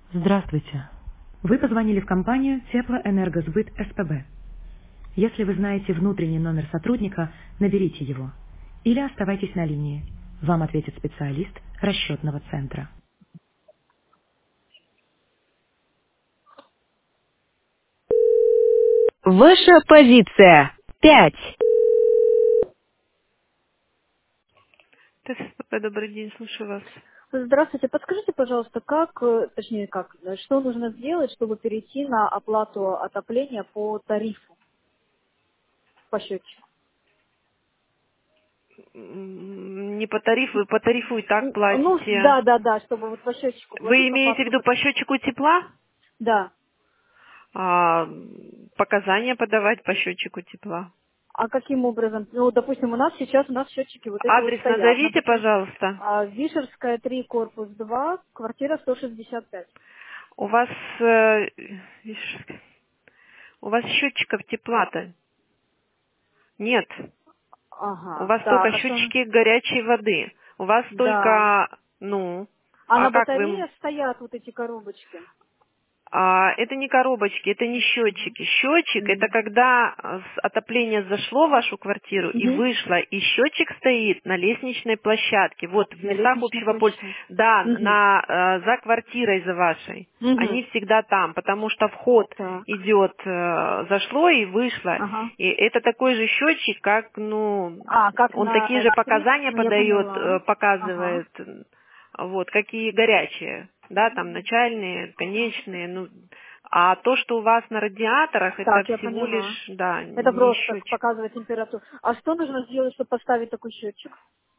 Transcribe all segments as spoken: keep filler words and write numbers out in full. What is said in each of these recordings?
Здравствуйте. Вы позвонили в компанию Теплоэнергосбыт СПБ. Если вы знаете внутренний номер сотрудника, наберите его. Или оставайтесь на линии. Вам ответит специалист расчетного центра. Ваша позиция. Пять. ТСП, добрый день, слушаю вас. Здравствуйте, подскажите, пожалуйста, как, э, точнее, как, э, что нужно сделать, чтобы перейти на оплату отопления по тарифу, по счетчику? М, Не по тарифу, вы по тарифу и так Н- Ну, платите. да, да, да, чтобы вот по счетчику платить, Вы по имеете в факту. виду по счетчику тепла? Да. А, показания подавать по счетчику тепла. А каким образом? Ну, допустим, у нас сейчас, у нас счетчики вот эти вот Адрес стоят. На назовите, батарее. пожалуйста. А, Вишерская, три, корпус два, квартира сто шестьдесят пять. У вас, э, видишь, у вас счетчиков тепла-то нет. У Ага, вас только так, а что? у нас? счетчики горячей воды. У вас Да. только, ну, А а на как вы... батарее стоят вот эти коробочки. А, это не коробочки, это не счетчики. Счетчик это Мгм. когда а, с- отопление зашло в вашу квартиру и Мгм. вышло, и счетчик стоит на лестничной площадке. Вот в На местах лестничной общего пользования. площадке. Да, Мгм. на, э, за квартирой за вашей. Угу. Они всегда там, потому что вход Так. идет, э, зашло и вышло. Ага. И это такой же счетчик, как, ну, А, как он на такие же электричестве, показания ну я подает, поняла. э, Ага. показывает, вот, какие горячие, да, там начальные, конечные, ну, а то, что у вас на радиаторах, это Так, я всего поняла. лишь, да, Это не просто счетчик. показывает температуру. А что нужно сделать, чтобы поставить такой счетчик?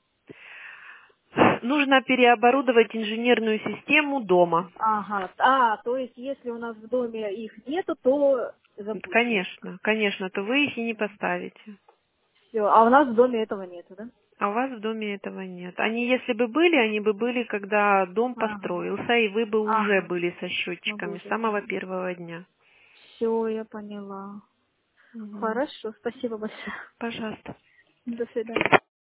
Нужно переоборудовать инженерную систему дома. Ага. А, то есть если у нас в доме их нету, то забудьте. Конечно, конечно, то вы их и не поставите. Все. А у нас в доме этого нету, да? А у вас в доме этого нет. Они, если бы были, они бы были, когда дом Ага. построился, и вы бы уже Ага. были со Мы счетчиками с будем. самого первого дня. Все, я поняла. Мгм. Хорошо, спасибо большое. Пожалуйста. До свидания.